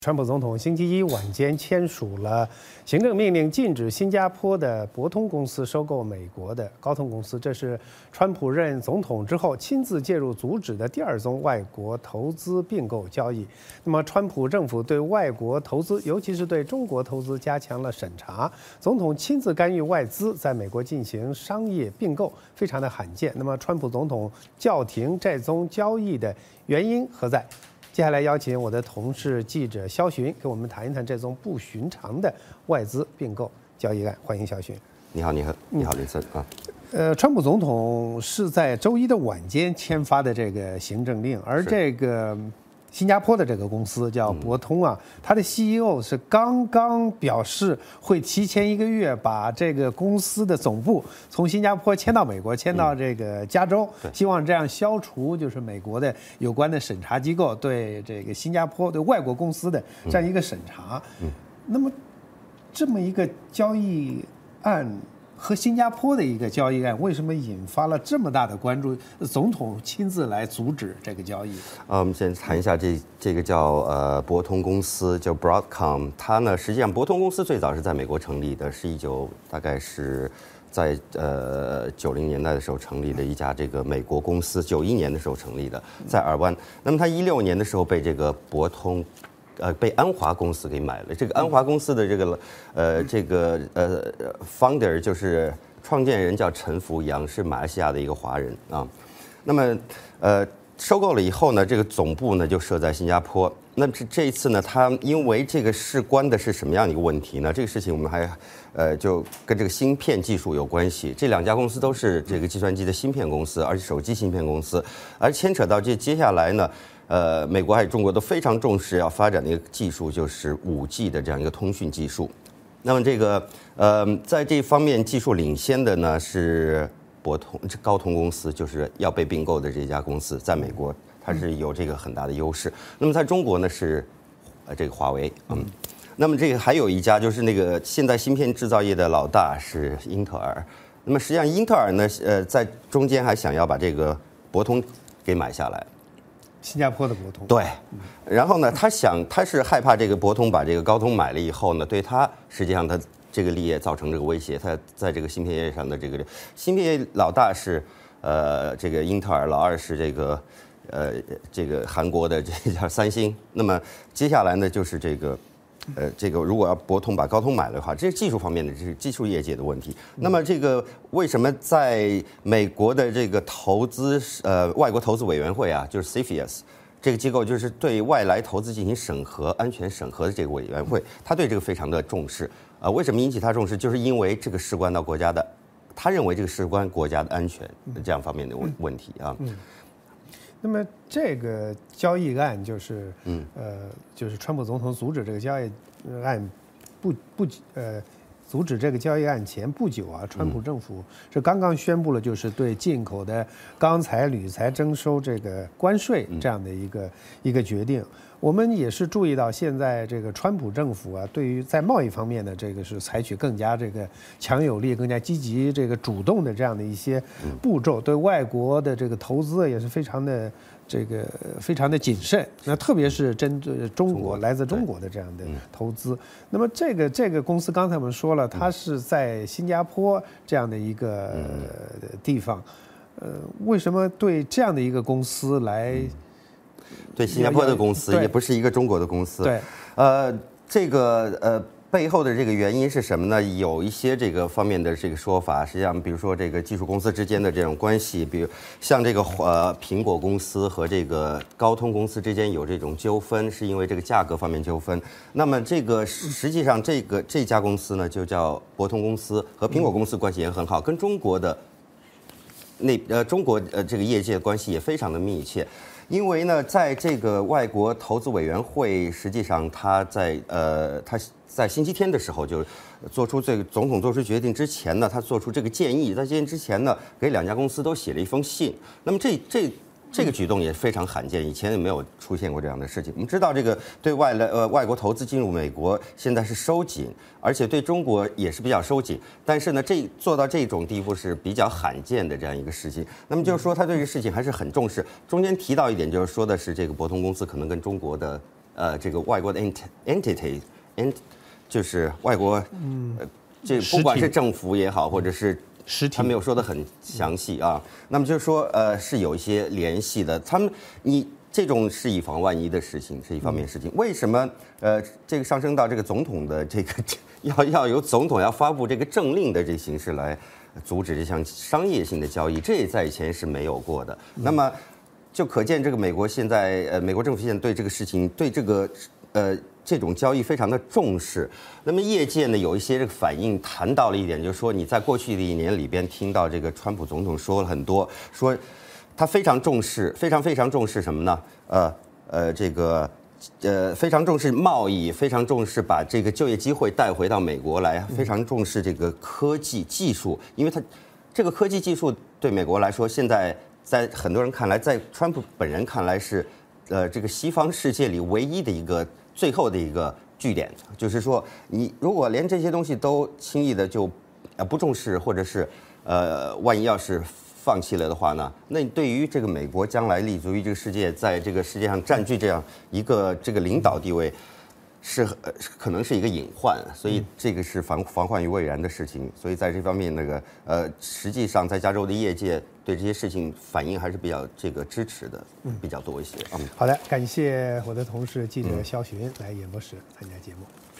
川普总统星期一晚间签署了行政命令，禁止新加坡的博通公司收购美国的高通公司。这是川普任总统之后亲自介入阻止的第二宗外国投资并购交易。那么，川普政府对外国投资，尤其是对中国投资加强了审查。总统亲自干预外资在美国进行商业并购，非常的罕见。那么，川普总统叫停这宗交易的原因何在？接下来邀请我的同事记者肖寻给我们谈一谈这宗不寻常的外资并购交易案。欢迎肖寻。 你好，林森啊。 川普总统是在周一的晚间签发的这个行政令，而这个新加坡的这个公司叫博通啊，它的 CEO 是刚刚表示会提前1个月把这个公司的总部从新加坡迁到美国，迁到这个加州，希望这样消除就是美国的有关的审查机构对这个新加坡对外国公司的这样一个审查。那么这么一个交易案和新加坡的一个交易案，为什么引发了这么大的关注？总统亲自来阻止这个交易。 我们先谈一下这个叫博通公司，叫 Broadcom。它呢，实际上博通公司最早是在美国成立的，是大概是在90年代的时候成立的一家这个美国公司，91年的时候成立的，在尔湾。那么它16年的时候被这个博通。被安华公司给买了。这个安华公司的founder 就是创建人叫陈福阳，是马来西亚的一个华人啊。那么收购了以后呢，这个总部呢就设在新加坡。那这一次呢，他因为这个事关的是什么样的一个问题呢？这个事情我们还就跟这个芯片技术有关系。这2家公司都是这个计算机的芯片公司，而且手机芯片公司，而牵扯到接下来呢。美国还有中国都非常重视要发展的一个技术，就是 5G 的这样一个通讯技术。那么这个在这方面技术领先的呢是高通公司，就是要被并购的这家公司，在美国它是有这个很大的优势。那么在中国呢是这个华为。那么这个还有一家就是那个现在芯片制造业的老大是英特尔。那么实际上英特尔呢在中间还想要把这个博通给买下来。 新加坡的博通对，然后呢，他是害怕这个博通把这个高通买了以后呢，对他实际上他这个利益造成这个威胁。他在这个芯片业上的这个芯片业老大是这个英特尔，老二是这个韩国的这叫三星。那么接下来呢就是这个如果要博通把高通买了的话，这是技术方面的，这是技术业界的问题。那么这个为什么在美国的这个外国投资委员会啊，就是 CFIUS 这个机构，就是对外来投资进行审核、安全审核的这个委员会，他对这个非常的重视。为什么引起他重视？就是因为这个事关到国家的，他认为这个事关国家的安全这样方面的问题啊。 那么这个交易案就是就是川普总统阻止这个交易案阻止这个交易案前不久啊，川普政府是刚刚宣布了，就是对进口的钢材、铝材征收这个关税这样的一个决定。我们也是注意到，现在这个川普政府啊，对于在贸易方面的这个是采取更加这个强有力、更加积极、这个主动的这样的一些步骤，对外国的这个投资也是非常的谨慎。那特别是针对中国来自中国的这样的投资。那么这个公司刚才我们说了，它是在新加坡这样的一个地方，为什么对这样的一个公司来？ 对新加坡的公司，也不是一个中国的公司。 对， 这个背后的这个原因是什么呢？有一些这个方面的这个说法，实际上，比如说这个技术公司之间的这种关系，比如像这个苹果公司和这个高通公司之间有这种纠纷，是因为这个价格方面纠纷。那么这个实际上这家公司呢，就叫博通公司，和苹果公司关系也很好，跟中国的中国这个业界关系也非常的密切。因为呢，在这个外国投资委员会，实际上他在星期天的时候就做出这个总统做出决定之前呢，他做出这个建议，在建议之前呢，给2家公司都写了一封信。那么这个举动也非常罕见，以前也没有出现过这样的事情。我们知道，这个对外国投资进入美国现在是收紧，而且对中国也是比较收紧。但是呢，做到这种地步是比较罕见的这样一个事情。那么就是说，他对这个事情还是很重视。中间提到一点，就是说的是这个博通公司可能跟中国的这个外国的 entity， 就是外国这不管是政府也好，或者是实体， 他没有说得很详细啊。那么就是说是有一些联系的，你这种是以防万一的事情是一方面事情。为什么这个上升到这个总统的这个要由总统要发布这个政令的这个形式来阻止这项商业性的交易，这也在以前是没有过的。那么就可见这个美国现在美国政府现在对这个事情对这个这种交易非常的重视。那么业界呢有一些这个反应谈到了一点，就是说你在过去的1年里边听到这个川普总统说了很多，说他非常重视，非常重视什么呢？非常重视贸易，非常重视把这个就业机会带回到美国来，非常重视这个科技技术，因为他这个科技技术对美国来说，现在在很多人看来，在川普本人看来是这个西方世界里唯一的一个最后的一个据点，就是说你如果连这些东西都轻易的就不重视，或者是万一要是放弃了的话呢，那对于这个美国将来立足于这个世界，在这个世界上占据这样一个这个领导地位，可能是一个隐患，所以这个是防患于未然的事情。所以在这方面，实际上在加州的业界对这些事情反应还是比较这个支持的，比较多一些。 好的，感谢我的同事记者肖寻来演播室参加节目。